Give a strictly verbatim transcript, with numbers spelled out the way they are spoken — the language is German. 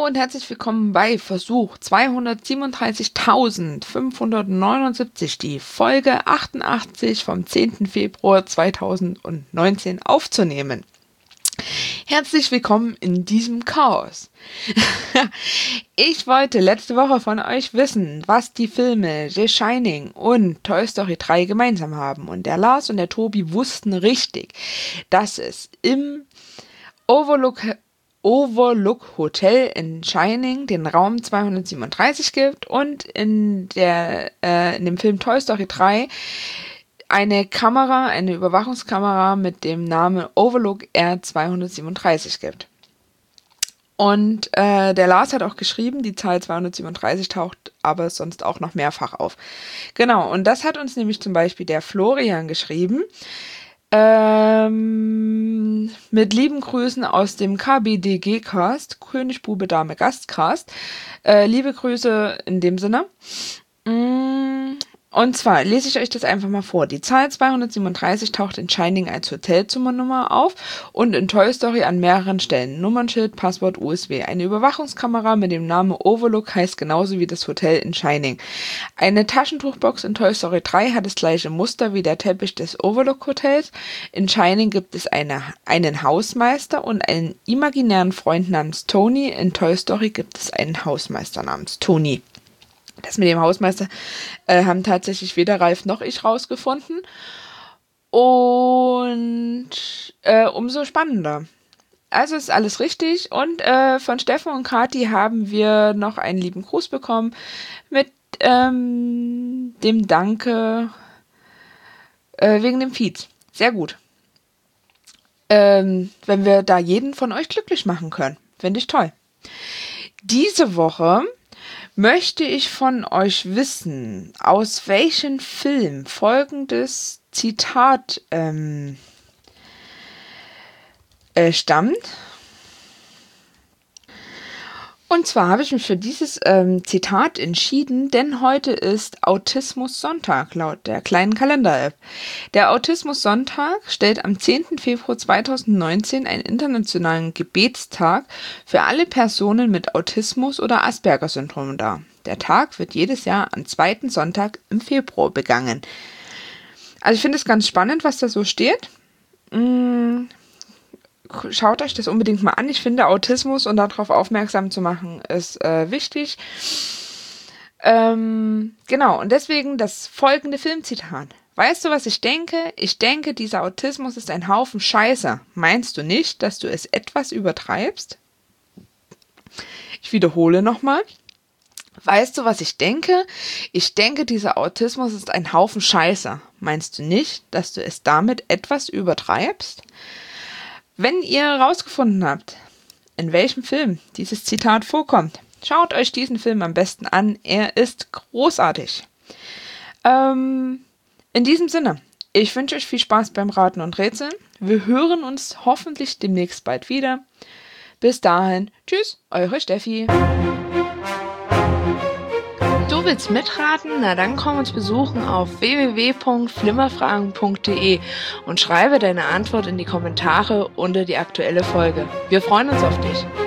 und herzlich willkommen bei Versuch zweihundertsiebenunddreißigtausendfünfhundertneunundsiebzig, die Folge achtundachtzig vom zehnten Februar zweitausendneunzehn aufzunehmen. Herzlich willkommen in diesem Chaos. Ich wollte letzte Woche von euch wissen, was die Filme The Shining und Toy Story drei gemeinsam haben. Und der Lars und der Tobi wussten richtig, dass es im Overlook Overlook Hotel in Shining den Raum zweihundertsiebenunddreißig gibt und in der äh, in dem Film Toy Story drei eine Kamera, eine Überwachungskamera mit dem Namen Overlook R zweihundertsiebenunddreißig gibt. Und äh, der Lars hat auch geschrieben, die Zahl zweihundertsiebenunddreißig taucht aber sonst auch noch mehrfach auf. Genau, und das hat uns nämlich zum Beispiel der Florian geschrieben. Ähm, mit lieben Grüßen aus dem K B D G-Cast, König, Bube, Dame, Gastcast. Äh, liebe Grüße in dem Sinne. Mm, und zwar lese ich euch das einfach mal vor. Die Zahl zweihundertsiebenunddreißig taucht in Shining als Hotelzimmernummer auf und in Toy Story an mehreren Stellen. Nummernschild, Passwort, U S B. Eine Überwachungskamera mit dem Namen Overlook heißt genauso wie das Hotel in Shining. Eine Taschentuchbox in Toy Story drei hat das gleiche Muster wie der Teppich des Overlook Hotels. In Shining gibt es eine, einen Hausmeister und einen imaginären Freund namens Tony. In Toy Story gibt es einen Hausmeister namens Tony. Das mit dem Hausmeister äh, haben tatsächlich weder Ralf noch ich rausgefunden. Und äh, umso spannender. Also ist alles richtig. Und äh, von Steffen und Kathi haben wir noch einen lieben Gruß bekommen mit ähm, dem Danke äh, wegen dem Feed. Sehr gut. Ähm, wenn wir da jeden von euch glücklich machen können. Finde ich toll. Diese Woche möchte ich von euch wissen, aus welchem Film folgendes Zitat ähm, äh, stammt. Und zwar habe ich mich für dieses ähm, Zitat entschieden, denn heute ist Autismus-Sonntag laut der kleinen Kalender-App. Der Autismus-Sonntag stellt am zehnten Februar zweitausendneunzehn einen internationalen Gebetstag für alle Personen mit Autismus oder Asperger-Syndrom dar. Der Tag wird jedes Jahr am zweiten Sonntag im Februar begangen. Also ich finde es ganz spannend, was da so steht. Mmh. Schaut euch das unbedingt mal an. Ich finde, Autismus und darauf aufmerksam zu machen, ist äh, wichtig. Ähm, genau, und deswegen das folgende Filmzitat. Weißt du, was ich denke? Ich denke, dieser Autismus ist ein Haufen Scheiße. Meinst du nicht, dass du es etwas übertreibst? Ich wiederhole nochmal. Weißt du, was ich denke? Ich denke, dieser Autismus ist ein Haufen Scheiße. Meinst du nicht, dass du es damit etwas übertreibst? Wenn ihr herausgefunden habt, in welchem Film dieses Zitat vorkommt, schaut euch diesen Film am besten an. Er ist großartig. Ähm, in diesem Sinne, ich wünsche euch viel Spaß beim Raten und Rätseln. Wir hören uns hoffentlich demnächst bald wieder. Bis dahin, tschüss, eure Steffi. Du willst mitraten? Na dann komm uns besuchen auf w w w punkt flimmerfragen punkt d e und schreibe deine Antwort in die Kommentare unter die aktuelle Folge. Wir freuen uns auf dich.